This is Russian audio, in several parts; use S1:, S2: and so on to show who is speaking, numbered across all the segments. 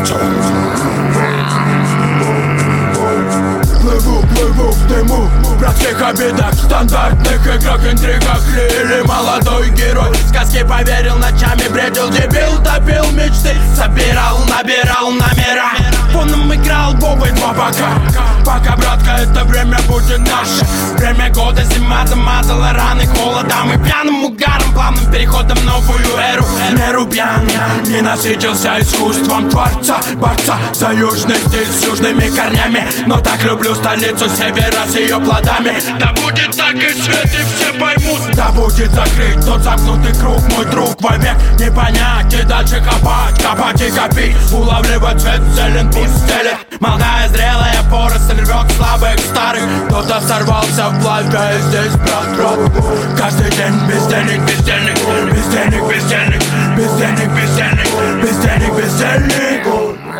S1: Плыву в дыму, в братских обидах, стандартных играх, интригах. Или молодой герой в сказки поверил, ночами бредил, дебил, топил мечты, собирал, набирал номера. Фоном играл бобы два бока. Пока, братка, это время будет наше. Время года, зима замазала раны холодом и пьяным угаром, плавным переходом в новую эру. Меру пьян, не насытился искусством творца, борца за южный стиль с южными корнями. Но так люблю столицу севера с ее плодами. Да будет так и свет, и все поймут. Да будет закрыть тот замкнутый круг, мой друг, вовек не понять. И дальше копать, копать и копить, улавливать цвет, зелен, пусть стелет. Молодая зрелая поросль рвет слабых старых. Кто-то сорвался вплавь, да и здесь брат. Каждый день без денег, без денег, без денег, без денег, без денег, без денег, без денег, без денег.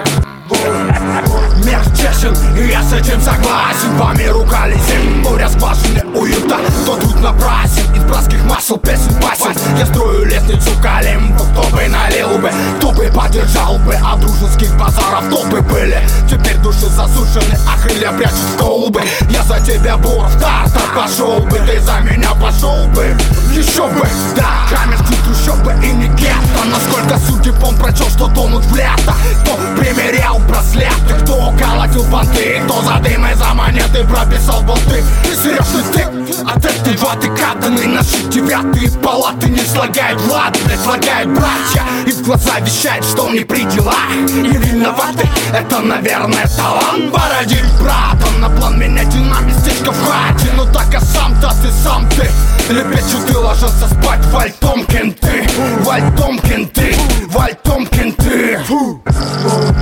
S1: Мир чешен, и я с этим согласен. По миру колесим, буря скважины уюта. Кто тут напрасен, из братских масел песен пасен. Я строю лестницу к Олимпу, кто бы налил бы, кто бы поддержал бы. А дружеских базаров толпы были. Теперь души засушены, а крылья прячут в колбы. Я за тебя, Буров, Тартар, пошел бы. Ты за меня пошел бы, еще бы, да. Камерские трущобы и не гетто. Насколько судеб он прочел, что тонут в лето. Кто примерял браслеты, кто колотил понты, кто за дым и за монеты прописал болты. Ты серьезный ты, от этой ваты катаны. Наши девятые палаты не слагают влад, блядь, слагают братья. И в глаза вещает, что не при делах. Не виноваты, это, наверное, талант. Породить брата, на план менять и на местечко в хате. Ну так, а сам-то ты, сам ты. Лепечу, ты ложился спать, Вальтомкин ты, Вальтомкин ты, Вальтомкин ты.